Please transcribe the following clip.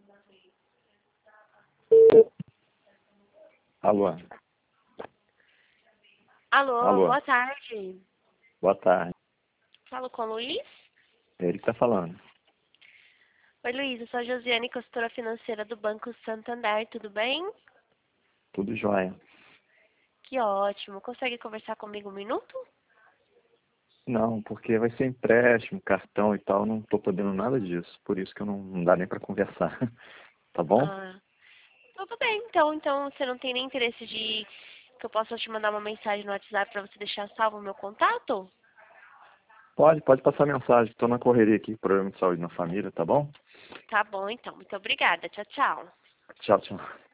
Alô, Alô, alô, boa tarde. boa tarde. Falo com o Luiz? É ele que tá falando. Oi, Luiz, eu sou a Josiane, consultora financeira do Banco Santander, tudo bem? Tudo jóia. Que ótimo. Consegue conversar comigo um minuto? Não, porque vai ser empréstimo, cartão e tal, não tô podendo nada disso. Por isso que eu não dá nem pra conversar. Tá bom? Ah, tudo bem, então você não tem nem interesse de que eu possa te mandar uma mensagem no WhatsApp para você deixar salvo o meu contato? Pode passar mensagem. Tô na correria aqui, problema de saúde na família, tá bom? Tá bom, então. Muito obrigada. Tchau, tchau. Tchau, tchau.